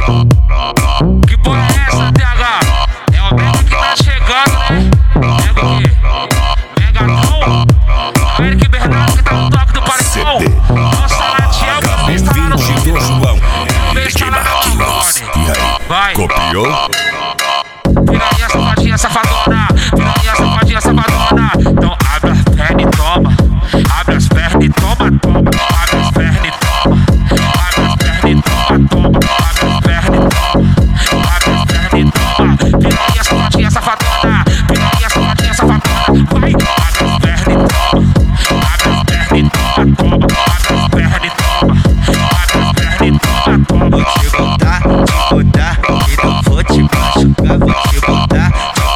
Que porra é essa, TH? É o Mega que tá chegando, né? Mega o quê? Megatron? É o Eric Bernardo que tá no toque do paredão. Nossa, Natiel, que fez tá lá no do João. fez tá lá no telefone. Vai. Copiou? Piranha, safadinha, safadona. Piranha, safadinha, safadona. Então abre as pernas e toma. Abre as pernas e toma, toma. Abre as pernas e toma. Abre as pernas e toma, toma. Abre as pernas e toma. Abre as pernas e toma. Piranha, safadinha, safadona. Piranha, safadinha, safadona. Vai. Abre as pernas e toma. Abre as pernas e toma, toma. Abre as pernas e toma. Abre as pernas e toma, toma. Vou te botar, e não vou te machucar. Vou te botar,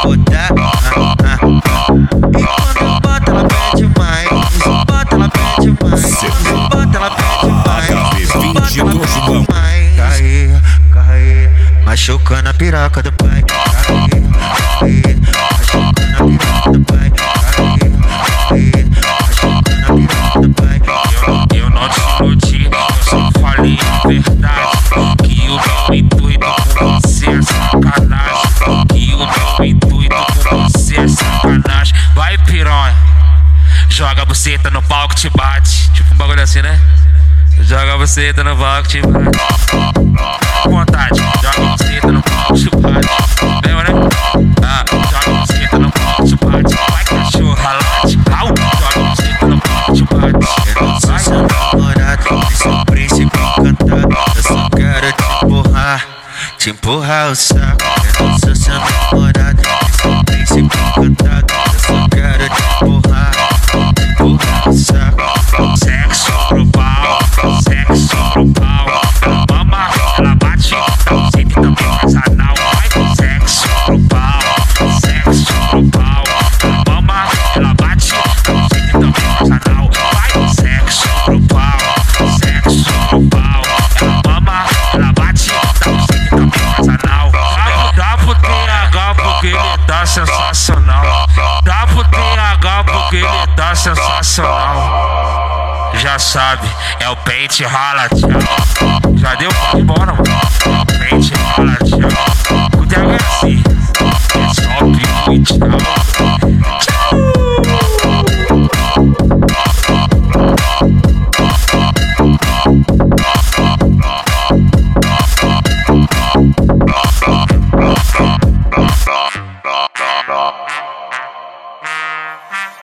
E quando eu boto ela pede mais. Bota ela pede mais. Bota ela pede mais. Bota ela pede mais. Cai, machucando a piroca do pai. Cai, machucando a piroca do pai. Cai, machucando a piroca do pai. Eu não te iludi, eu só falei a verdade. Que o meu intuito com você é sacanagem. Que o meu intuito com você é sacanagem. Vai, piranha, joga a buceta no palco, te bate. Tipo um bagulho assim, né? Joga a buceta no palco, te bate. Com vontade, joga a buceta no palco, te bate. Lembra, né? Joga a buceta no palco, te bate. Vai, cachorra, late. Joga a buceta no palco, te bate. Eu não sou seu namorado, nem sou príncipe encantado. Eu só quero te empurrar o saco. Eu não sou seu namorado, nem sou príncipe encantado. Eu só quero te empurrar o saco. Sexo pro pau, sexo pro pau. Ela mama, ela bate, sempre também faz anal. Vai, sexo pro pau, sexo pro pau. Ela mama, ela bate, sempre também faz anal. Vai, sexo pro pau, sexo pro pau. Ela mama, ela bate, sempre também faz anal. Dá pro TH porque ele tá sensacional. Dá pro TH porque ele tá sensacional. Já sabe, é o pente rala, tchau. Já deu pra ir embora, mano. É o pente rala, tchau. O TH é assim, é só pico e tchau.